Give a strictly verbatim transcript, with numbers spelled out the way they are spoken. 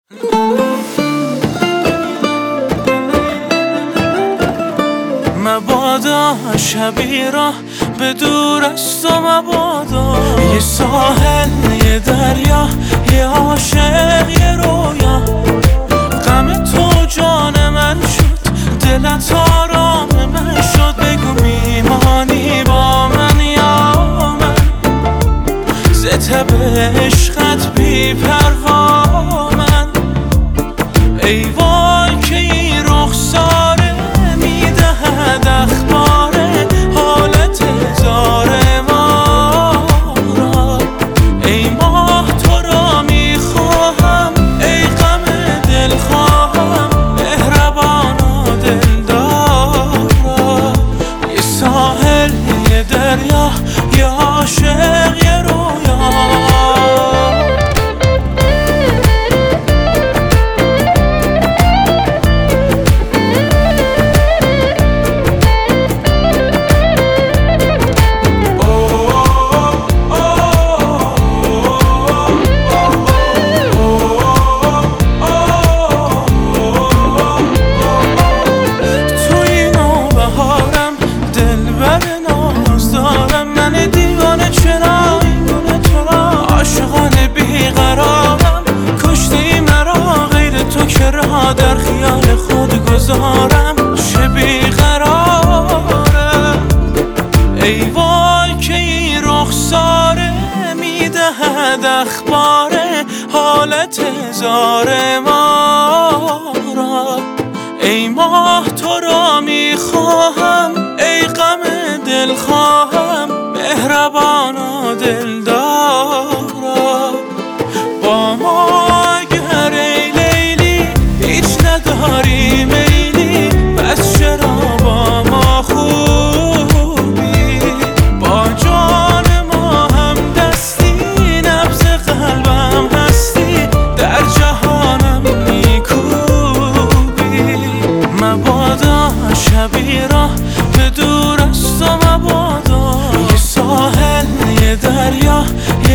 مبادا شبی را به دور از تو، مبادا یه ساحل، یه دریا، یه عاشق، یه رویا. غم تو جان من شد، دلت آرام من شد. بگو میمانی با من یا من، زتب عشقت بی پروا من. ای وای که این رخساره میدهد اخباره حالت زار ما را. ای ماه تو را میخواهم، ای غم دل خواهم، مهربان و دلدارا. یه ساحل، یه دریا، یه عاشق، یه رویا. در خیال خود گذارم چه بیقراره. ای وای که این رخساره میدهد اخباره حالت زار ما را. ای ماه تو را میخواهم، ای غم دل خواهم، مهربان و دلدارا. با ما اگر ای لیلی هیچ نداری میلی، پس چرا با ما خوبی؟ با جان ما هم دستی، نبض قلبم هستی، در جهانم میکوبی. مبادا شبی را به دور از تو، مبادا یه ساحل، یه دریا،